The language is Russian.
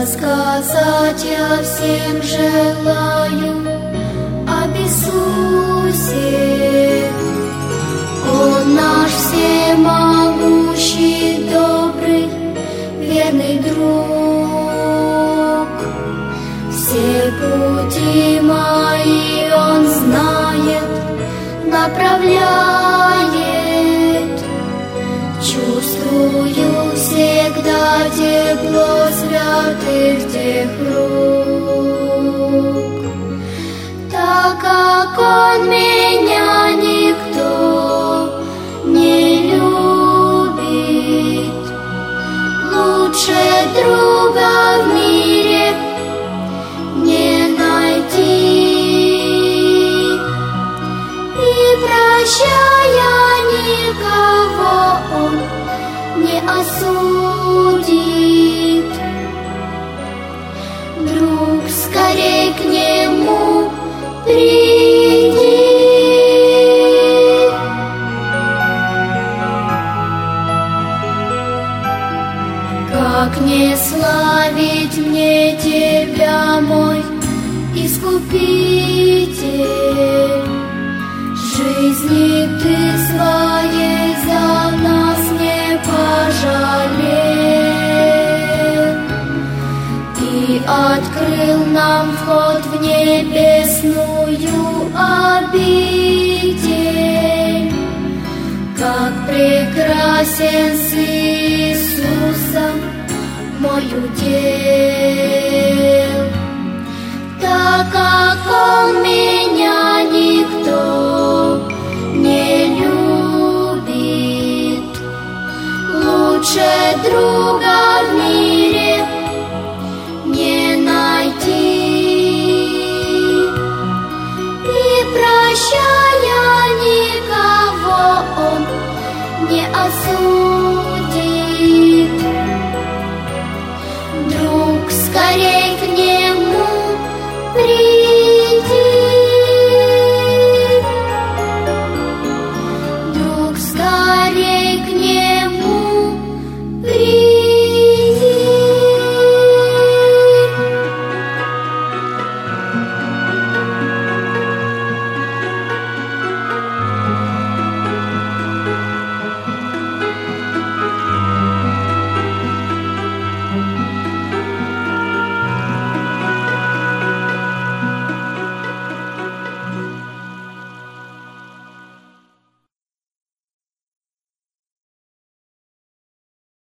Рассказать я всем желаю об Иисусе. Он наш всемогущий, добрый, верный друг. Все пути мои Он знает, направляет. Чувствую всегда тепло святых тех рук. Так как Он меня никто не любит, лучше друга в мире не найти. И прощая никого, Он не осудит. Друг, скорей к Нему приди. Как не славить мне Тебя, мой Искупитель? Жизни Ты своей за нас не пожалел и открыл нам вход в небесную обитель. Как прекрасен с Иисусом мой удел.